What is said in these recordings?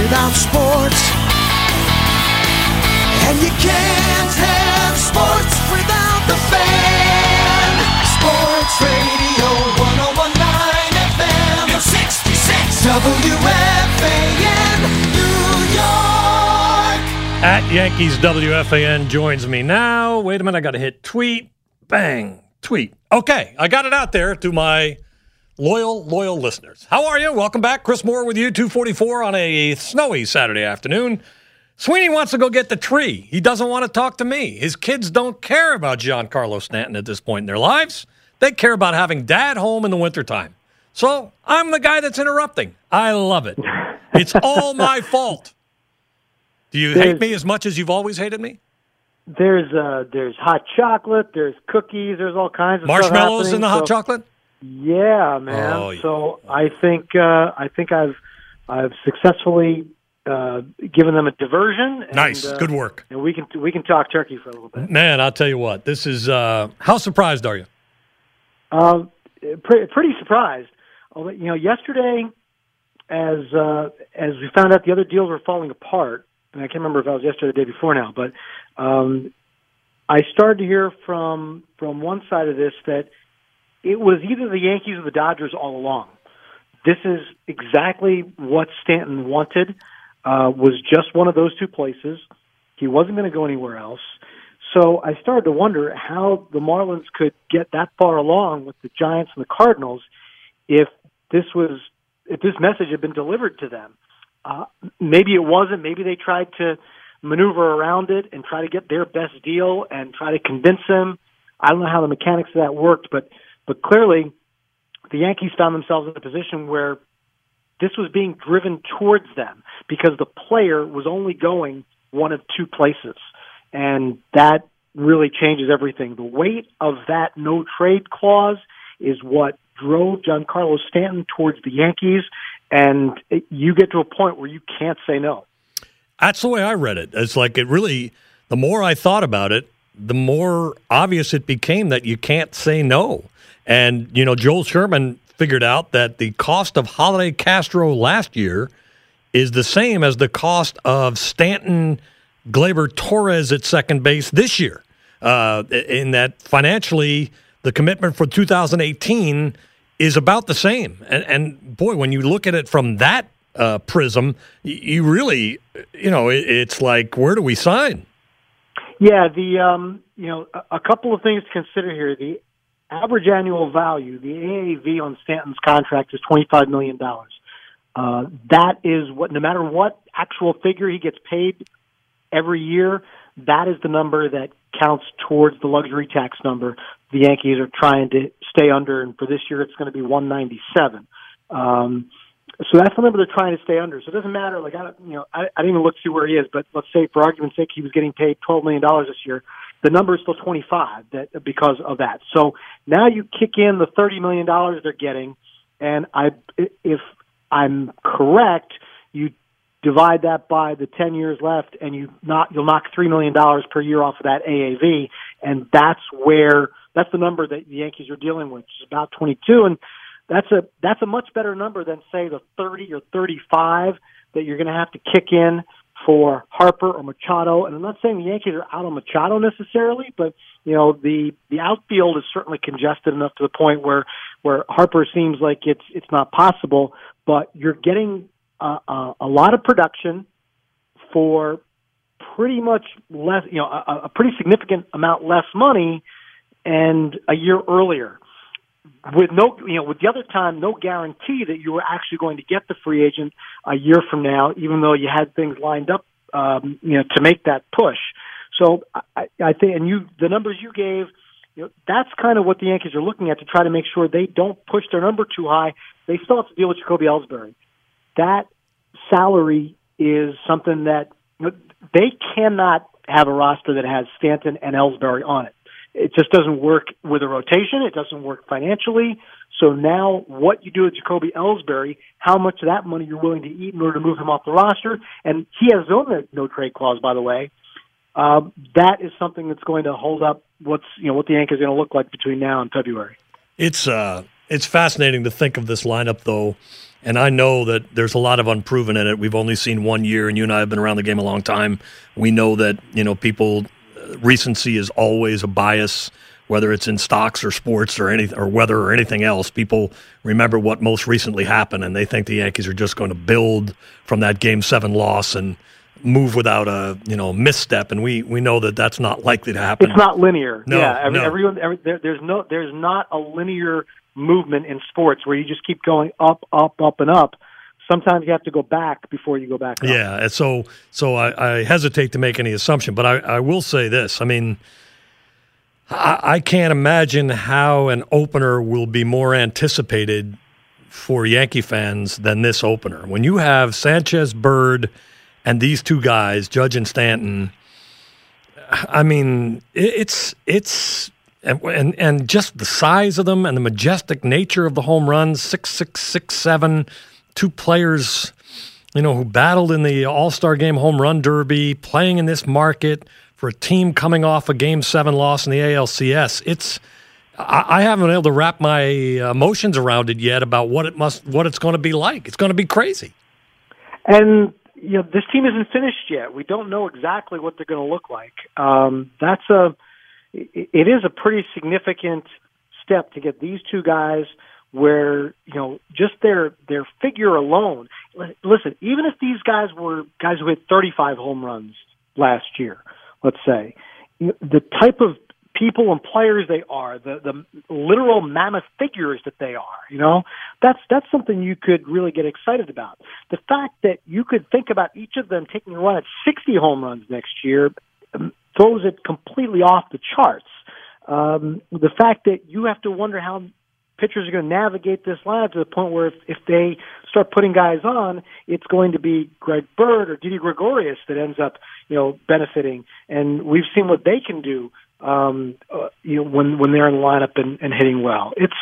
without sports. And you can't have sports without the fan. Sports Radio 101.9 FM 66 WFAN New York. At Yankees WFAN joins me now. Wait a minute, I got to hit tweet. Bang, tweet. Okay, I got it out there to my loyal listeners. How are you? Welcome back. Chris Moore with you, 2:44 on a snowy Saturday afternoon. Sweeney wants to go get the tree. He doesn't want to talk to me. His kids don't care about Giancarlo Stanton at this point in their lives. They care about having dad home in the wintertime. So I'm the guy that's interrupting. I love it. It's all my fault. Do you hate me as much as you've always hated me? There's hot chocolate, there's cookies, there's all kinds of marshmallows stuff in the hot chocolate? Yeah, man. Oh, yeah. So I think I've successfully given them a diversion. Nice, good work. And we can talk turkey for a little bit. Man, I'll tell you what. This is how surprised are you? Pretty surprised. Yesterday, as we found out the other deals were falling apart, and I can't remember if I was yesterday or the day before now, but I started to hear from one side of this that it was either the Yankees or the Dodgers all along. This is exactly what Stanton wanted. Was just one of those two places. He wasn't going to go anywhere else. So I started to wonder how the Marlins could get that far along with the Giants and the Cardinals if this message had been delivered to them. Maybe it wasn't. Maybe they tried to maneuver around it and try to get their best deal and try to convince him. I don't know how the mechanics of that worked, but clearly the Yankees found themselves in a position where this was being driven towards them because the player was only going one of two places. And that really changes everything. The weight of that no-trade clause is what drove Giancarlo Stanton towards the Yankees, and you get to a point where you can't say no. That's the way I read it. It's like it really, the more I thought about it, the more obvious it became that you can't say no. And, Joel Sherman figured out that the cost of Holiday Castro last year is the same as the cost of Stanton, Gleyber Torres at second base this year. In that financially, the commitment for 2018 is about the same. And boy, when you look at it from that prism, you really, it's like, where do we sign? Yeah, a couple of things to consider here. The average annual value, the AAV on Stanton's contract is $25 million. That is what, no matter what actual figure he gets paid every year, that is the number that counts towards the luxury tax number the Yankees are trying to stay under, and for this year it's going to be $197. So that's the number they're trying to stay under. So it doesn't matter. Like I didn't even look to see where he is, but let's say for argument's sake he was getting paid $12 million this year. The number is still 25 because of that. So now you kick in the $30 million they're getting, and if I'm correct, you divide that by the 10 years left, and you'll knock $3 million per year off of that AAV, and that's the number that the Yankees are dealing with, which is about 22, and that's a much better number than say the 30 or 35 that you're going to have to kick in for Harper or Machado. And I'm not saying the Yankees are out on Machado necessarily, but the outfield is certainly congested enough to the point where Harper seems like it's not possible. But you're getting a lot of production for pretty much less, a pretty significant amount less money, and a year earlier. With the other time, no guarantee that you were actually going to get the free agent a year from now, even though you had things lined up, to make that push. So I think, and the numbers you gave, that's kind of what the Yankees are looking at to try to make sure they don't push their number too high. They still have to deal with Jacoby Ellsbury. That salary is something that they cannot have a roster that has Stanton and Ellsbury on it. It just doesn't work with a rotation. It doesn't work financially. So now what you do with Jacoby Ellsbury, how much of that money you're willing to eat in order to move him off the roster, and he has his own no-trade clause, by the way, that is something that's going to hold up what the Yankees are going to look like between now and February. It's It's fascinating to think of this lineup, though, and I know that there's a lot of unproven in it. We've only seen 1 year, and you and I have been around the game a long time. We know that, people, recency is always a bias, whether it's in stocks or sports or anything, or weather or anything else. People remember what most recently happened, and they think the Yankees are just going to build from that Game 7 loss and move without a misstep, and we know that that's not likely to happen. It's not linear. No, there's not a linear movement in sports where you just keep going up, and up. Sometimes you have to go back before you go back up. Yeah, and so I hesitate to make any assumption, but I will say this. I mean, I can't imagine how an opener will be more anticipated for Yankee fans than this opener. When you have Sanchez, Bird, and these two guys, Judge and Stanton, I mean, it's and just the size of them and the majestic nature of the home runs, 6'6", 6'7", two players, who battled in the All-Star Game home run derby, playing in this market for a team coming off a Game 7 loss in the ALCS. I haven't been able to wrap my emotions around it yet about what it's going to be like. It's going to be crazy. And this team isn't finished yet. We don't know exactly what they're going to look like. It is a pretty significant step to get these two guys where, just their figure alone. Listen, even if these guys were guys who hit 35 home runs last year, let's say, the type of people and players they are, the literal mammoth figures that they are, that's something you could really get excited about. The fact that you could think about each of them taking a run at 60 home runs next year throws it completely off the charts. The fact that you have to wonder how pitchers are going to navigate this lineup to the point where if they start putting guys on, it's going to be Greg Bird or Didi Gregorius that ends up, benefiting. And we've seen what they can do, when they're in the lineup and hitting well. It's,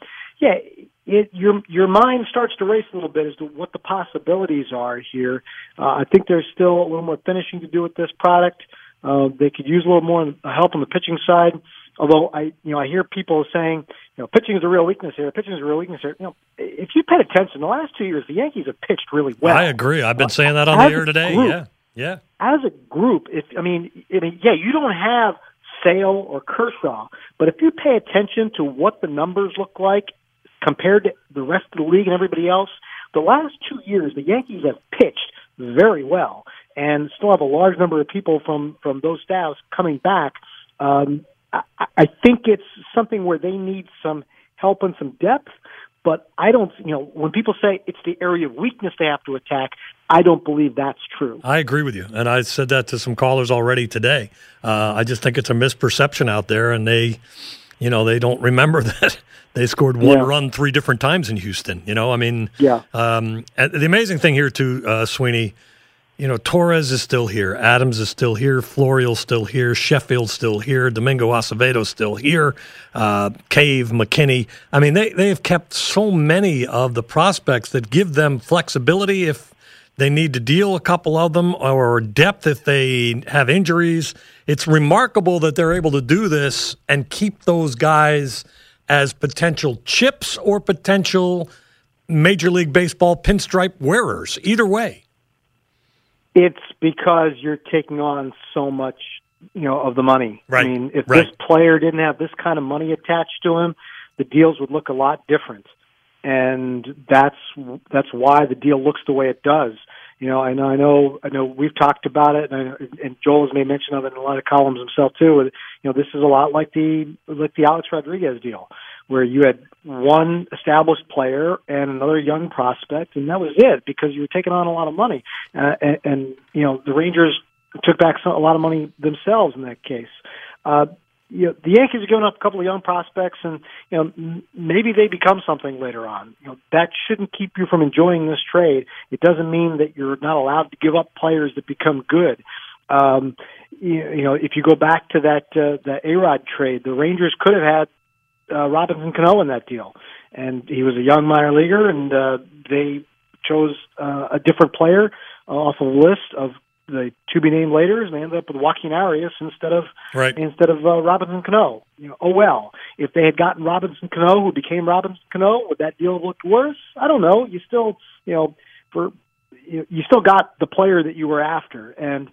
your mind starts to race a little bit as to what the possibilities are here. I think there's still a little more finishing to do with this product. They could use a little more help on the pitching side. Although I hear people saying, pitching is a real weakness here. Pitching is a real weakness here. If you paid attention, the last 2 years, the Yankees have pitched really well. I agree. I've been saying that on the air today. Group, yeah. As a group, you don't have Sale or Kershaw, but if you pay attention to what the numbers look like compared to the rest of the league and everybody else, the last 2 years, the Yankees have pitched very well and still have a large number of people from those staffs coming back. I think it's something where they need some help and some depth, but I don't, when people say it's the area of weakness they have to attack, I don't believe that's true. I agree with you, and I said that to some callers already today. I just think it's a misperception out there, and they don't remember that they scored one run 3 different times in Houston. And the amazing thing here too, Sweeney, Torres is still here. Adams is still here. Florial's still here. Sheffield's still here. Domingo Acevedo's still here. Cave, McKinney. I mean, they have kept so many of the prospects that give them flexibility if they need to deal a couple of them, or depth if they have injuries. It's remarkable that they're able to do this and keep those guys as potential chips or potential Major League Baseball pinstripe wearers. Either way. It's because you're taking on so much, of the money. Right. I mean, if this player didn't have this kind of money attached to him, the deals would look a lot different. And that's why the deal looks the way it does. I know we've talked about it, and Joel has made mention of it in a lot of columns himself too. This is a lot like the Alex Rodriguez deal, where you had one established player and another young prospect, and that was it, because you were taking on a lot of money. And the Rangers took back a lot of money themselves in that case. The Yankees are giving up a couple of young prospects, and maybe they become something later on. That shouldn't keep you from enjoying this trade. It doesn't mean that you're not allowed to give up players that become good. If you go back to that A-Rod trade, the Rangers could have had Robinson Cano in that deal, and he was a young minor leaguer, and they chose a different player off a list of the to-be-named Raiders, and they ended up with Joaquin Arias instead of Right. Robinson Cano. Oh well. If they had gotten Robinson Cano, who became Robinson Cano, would that deal have looked worse? I don't know. You still, you still got the player that you were after, and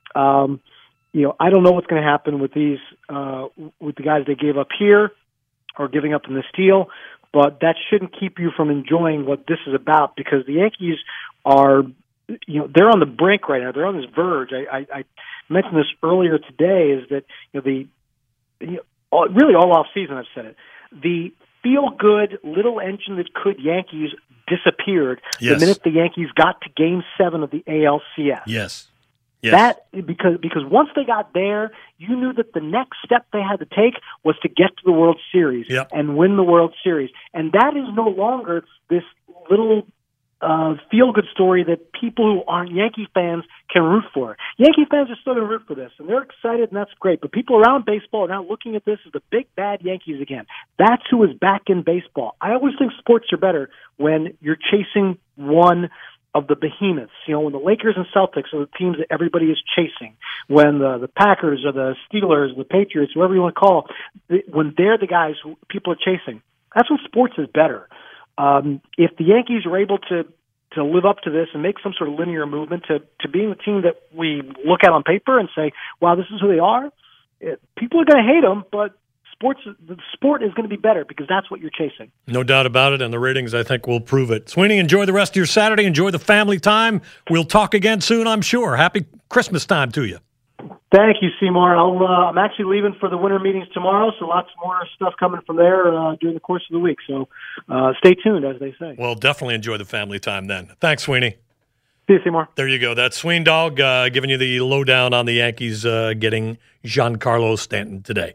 I don't know what's going to happen with these with the guys they gave up here or giving up in this deal, but that shouldn't keep you from enjoying what this is about, because the Yankees are, they're on the brink right now. They're on this verge. I mentioned this earlier today, is that really all off season I've said it. The feel-good little engine that could Yankees disappeared Yes. the minute the Yankees got to Game 7 of the ALCS. Yes. That because once they got there, you knew that the next step they had to take was to get to the World Series Yep. and win the World Series, and that is no longer this little feel-good story that people who aren't Yankee fans can root for. Yankee fans are still going to root for this, and they're excited, and that's great. But people around baseball are now looking at this as the big bad Yankees again. That's who is back in baseball. I always think sports are better when you're chasing one of the behemoths. When the Lakers and Celtics are the teams that everybody is chasing, when the Packers or the Steelers, the Patriots, whoever you want to call them, when they're the guys who people are chasing, that's when sports is better. If the Yankees are able to live up to this and make some sort of linear movement to being the team that we look at on paper and say, wow, this is who they are, people are going to hate them, but the sport is going to be better because that's what you're chasing. No doubt about it, and the ratings, I think, will prove it. Sweeney, enjoy the rest of your Saturday. Enjoy the family time. We'll talk again soon, I'm sure. Happy Christmas time to you. Thank you, Seymour. I'm actually leaving for the winter meetings tomorrow, so lots more stuff coming from there during the course of the week. So stay tuned, as they say. Well, definitely enjoy the family time then. Thanks, Sweeney. See you, Seymour. There you go. That's Sween Dog giving you the lowdown on the Yankees getting Giancarlo Stanton today.